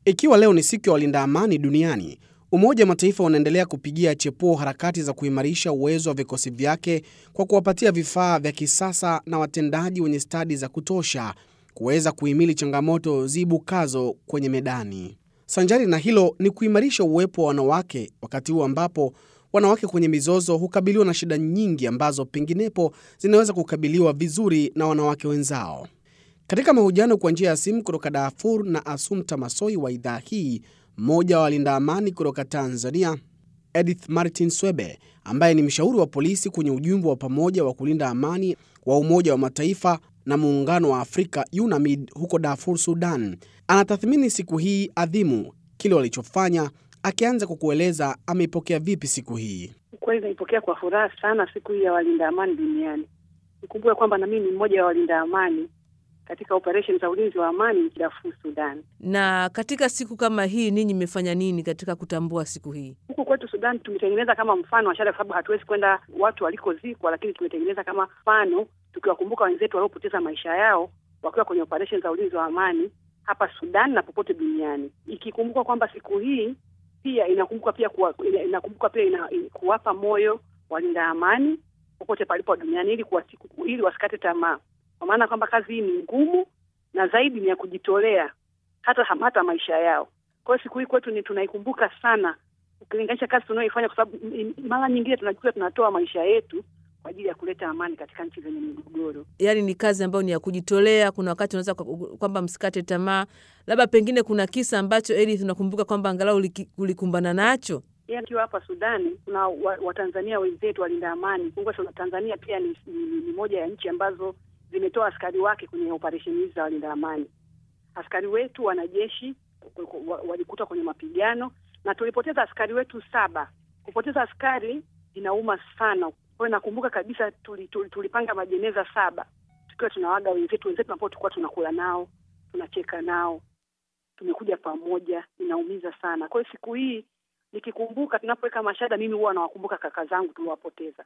Ikiwa leo ni siku ya walinda amani duniani, Umoja wa Mataifa unaendelea kupigia chepuo harakati za kuimarisha uwezo wa vikosi vyake kwa kuwapatia vifaa vya kisasa na watendaji wenye stadi za kutosha kuweza kuhimili changamoto ziibukazo kwenye medani. Sanjari na hilo ni kuimarisha uwepo wa wanawake wakati huu ambapo wanawake kwenye mizozo hukabiliwa na shida nyingi ambazo penginepo zinaweza kukabiliwa vizuri na wanawake wenzao. Katika mahojiano kwa njia ya simu kutoka Darfur na Assumpta Massoi wa idhaa hii, mmoja wa walinda amani kutoka Tanzania, Edith Martin Swebe, ambaye ni mshauri wa polisi kwenye ujumbe wa pamoja wa kulinda amani wa Umoja wa Mataifa na Muungano wa Afrika UNAMID huko Darfur, Sudan, anatathmini siku hii adhimu, kile walichofanya, akianza kukueleza ameipokea vipi siku hii. Kweli naipokea kwa furaha sana siku hii ya walinda amani duniani. Nikumbuke kwamba na mimi ni mmoja wa walinda amani katika operation za ulinzi wa amani Darfur, Sudan. Na katika siku kama hii ninyi mmefanya nini katika kutambua siku hii? Huko kwetu Sudan tumetengeneza kama mfano wa shada, kwa sababu hatuwezi kwenda watu walikozikwa, lakini tumetengeneza kama mfano tukiwakumbuka wenzetu waliopoteza maisha yao wakiwa kwenye operation za ulinzi wa amani hapa Sudan na popote duniani. Ikikumbuka kwamba siku hii pia inakumbuka pia kuwapa moyo walinda amani popote palipo duniani ili wasikate tamaa. Kwa maana kwamba kazi hii ni ngumu na zaidi ni ya kujitolea hata maisha yao. Kwa hiyo siku hii kwetu tunaikumbuka sana ukilinganisha kazi tunayoifanya, kwa sababu mara nyingine tunajikuta tunatoa maisha yetu kwa ajili ya kuleta amani katika nchi zenye migogoro. Yaani ni kazi ambayo ni ya kujitolea. Kuna wakati unaweza kwamba msikate tamaa. Labda pengine kuna kisa ambacho Edith tunakumbuka kwamba angalau ulikumbana nacho. Ikiwa hapa Sudani kuna Watanzania wenzetu walinda amani. Kumbuka Tanzania pia ni moja ya nchi ambazo zimetoa askari wake kwenye operation hizi za walinda amani. Askari wetu wanajeshi walikuta kwenye mapigano na tulipoteza askari wetu 7. Kupoteza askari inauma sana. Kwa hiyo nakumbuka kabisa tulipanga majeneza 7. Tukiwa tunawaga wenzetu ambao tulikuwa tunakula nao, tunacheka nao, tumekuja pamoja, inaumiza sana. Kwa hiyo siku hii nikikumbuka, tunapoweka mashada, mimi huwa nawakumbuka kaka zangu tuliowapoteza.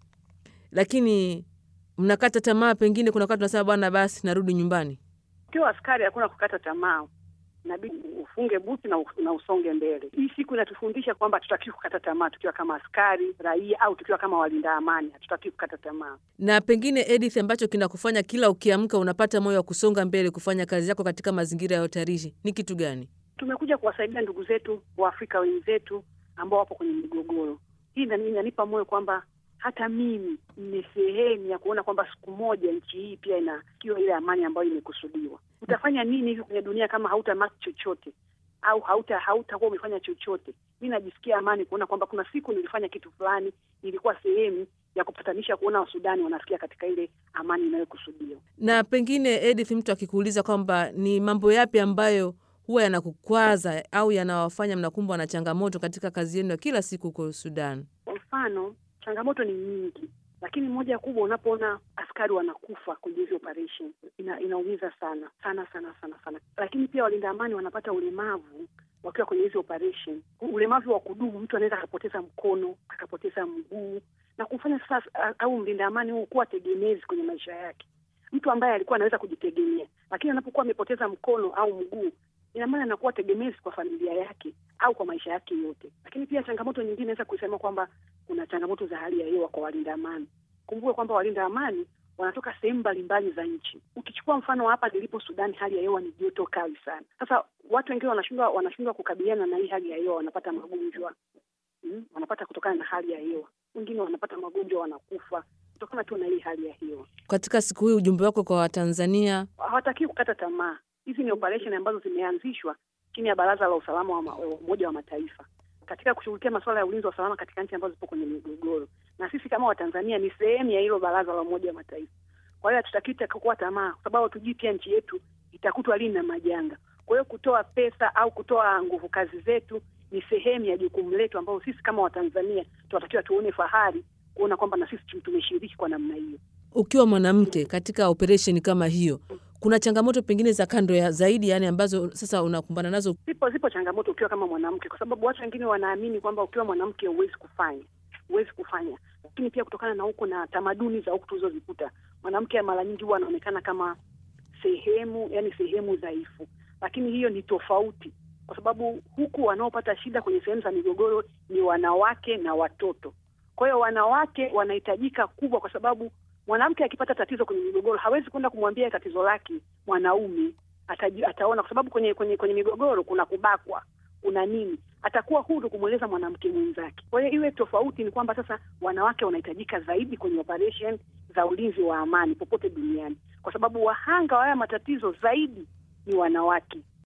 Lakini mnakata tamaa, pengine kuna wakati tunasema bwana basi narudi nyumbani. Ukiwa askari hakuna kukata tamaa. Inabidi ufunge buti na usonge mbele. Hii siku inatufundisha kwamba hatutakiwi kukata tamaa tukiwa kama askari, raia au tukiwa kama walinda amani, hatutakiwi kukata tamaa. Na pengine Edith, ambacho kinakufanya kila ukiamka unapata moyo wa kusonga mbele kufanya kazi yako katika mazingira ya hatarishi ni kitu gani? Tumekuja kuwasaidia ndugu zetu wa Afrika wenzetu ambao wapo kwenye migogoro. Hii inanipa moyo kwamba hata mimi ni sehemu ya kuona kwamba siku moja nchi hii pia inakiwa ile amani ambayo imekusudiwa. Utafanya nini hivi kwenye dunia kama hautamaki chochote au hautakuwa umefanya chochote? Mimi najisikia amani kuona kwamba kuna siku nilifanya kitu fulani, nilikuwa sehemu ya kupatanisha kuona Wasudani wanafikia katika ile amani inayokusudiwa. Na pengine Edith, mtu akikuuliza kwamba ni mambo yapi ambayo huwa yanakukwaza au yanawafanya mnakumbwa na changamoto katika kazi yenu kila siku huko Sudan? Kwa mfano, changamoto ni nyingi, lakini moja kubwa unapoona askari wanakufa kwenye hizo operation inaumiza sana sana sana sana sana. Lakini pia walinda amani wanapata ulemavu wakiwa kwenye hizo operation. Ulemavu wa kudumu, mtu anaweza akapoteza mkono, akapoteza mguu na kumfanya sasa au mlinda amani kuwa tegemezi kwenye maisha yake. Mtu ambaye alikuwa anaweza kujitegemea, lakini anapokuwa amepoteza mkono au mguu, ina maana anakuwa tegemezi kwa familia yake au kwa maisha yake yote. Lakini pia changamoto nyingine naweza kusema kwamba kuna changamoto za hali ya hewa kwa walinda amani. Kumbuka kwamba walinda amani wanatoka sehemu mbalimbali za nchi. Ukichukua mfano hapa nilipo Sudan, hali ya hewa ni joto kali sana. Sasa watu wengine wanashindwa kukabiliana na hii hali ya hewa, wanapata magonjwa. Wanapata kutokana na hali ya hewa. Wengine wanapata magonjwa, wanakufa kutokana tu na hii hali ya hewa. Katika siku hii ujumbe wako kwa Watanzania? Hawatakiwi kukata tamaa. Hizi ni operation ambazo zimeanzishwa chini ya Baraza la Usalama wa Umoja wa Mataifa katika kushughulikia masuala ya ulinzi wa usalama katika nchi ambazo zipo kwenye migogoro. Na sisi kama Watanzania ni sehemu ya hilo Baraza la Umoja wa Mataifa. Kwa hiyo hatutakiwi kukua tamaa, kwa sababu tujui pia nchi yetu itakutwa lini na majanga. Kwa hiyo kutoa pesa au kutoa nguvu kazi zetu ni sehemu ya jukumu letu ambao sisi kama Watanzania tunatakiwa tuone fahari kuona kwamba na sisi tumeshiriki kwa namna hiyo. Ukiwa mwanamke katika operation kama hiyo, kuna changamoto pengine za kando ya zaidi, yani ambazo sasa unakumbana nazo? Zipo changamoto ukiwa kama mwanamke, kwa sababu watu wengine wanaamini kwamba ukiwa mwanamke huwezi kufanya. Lakini pia kutokana na huko na tamaduni za huko tulizozikuta, mwanamke mara nyingi huwa anaonekana kama sehemu dhaifu. Lakini hiyo ni tofauti. kwa sababu huku wanaopata shida kwenye sehemu za migogoro ni wanawake na watoto. Kwa hiyo wanawake wanahitajika kubwa, kwa sababu mwanamke akipata tatizo kwenye migogoro hawezi kwenda kumwambia tatizo lake mwanaume. Ataona, kwa sababu kwenye migogoro kuna kubakwa, kuna nini, atakuwa huru kumweleza mwanamke mwenzake. Kwa hiyo iwe tofauti ni kwamba sasa wanawake wanahitajika zaidi kwenye operation za ulinzi wa amani popote duniani, kwa sababu wahanga wa haya matatizo zaidi ni wanawake.